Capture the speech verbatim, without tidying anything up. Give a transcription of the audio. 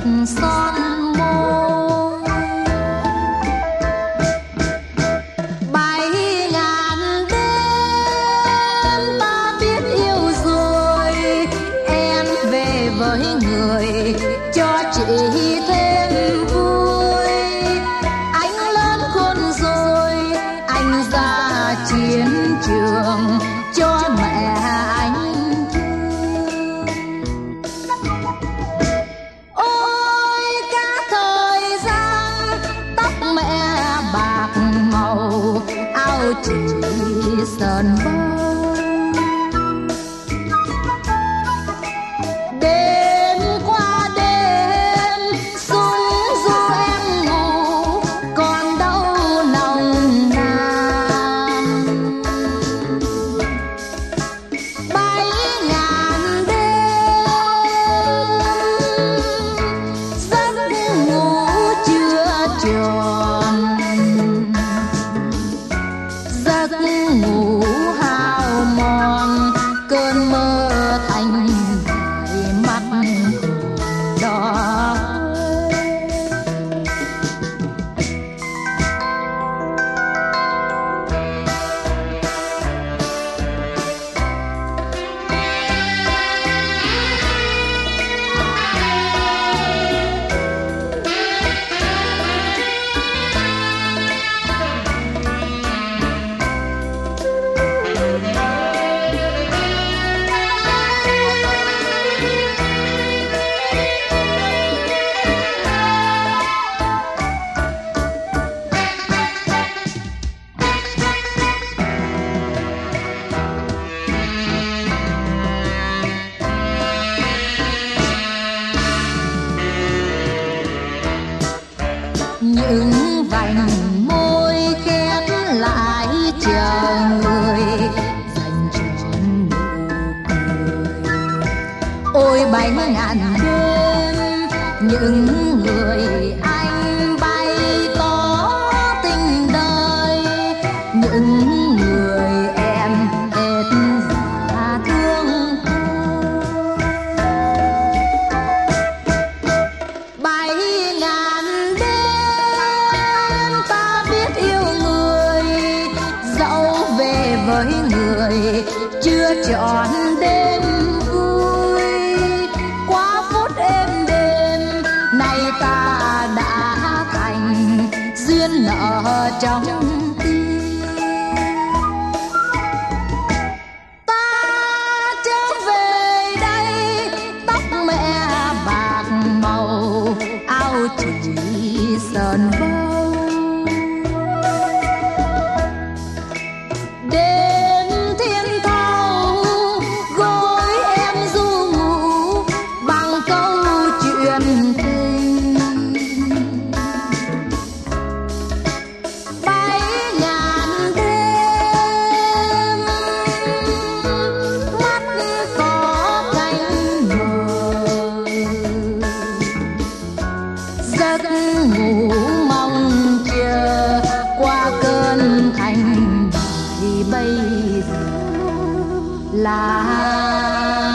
son môi. Bảy ngàn đêm ta biết yêu rồi, em về với người cho chị thêm vui. Anh lớn khôn rồi, anh ra chiến trường cho mẹ anh thương. Ôi cả thời gian tóc mẹ bạc màu, áo chỉ sờn bông. Đêm qua đêm súng ru em ngủ, còn đâu nồng nàn. Bảy ngàn đêm giấc ngủ chưa tròn, giấc ngủ hao mòn, cơn mơ thành vài mắt đỏ. Những vành môi khép lại chờ người dành trọn nụ cười. Ôi bảy ngàn đêm những người anh bày tỏ tình đời, những người em hết giá thương. Bảy ngàn đêm ta biết yêu người, dẫu về với người chưa trọn đêm vui. Qua phút êm đêm nay ta đã thành duyên nợ trong tim. Ta trở về đây tóc mẹ bạc màu, áo chỉ sờn bông. Đêm thiên thâu gối em ru ngủ bằng câu chuyện tình. Bảy ngàn đêm mắt có cánh mờ, giấc ngủ mong chờ qua cơn thành bại bây giờ là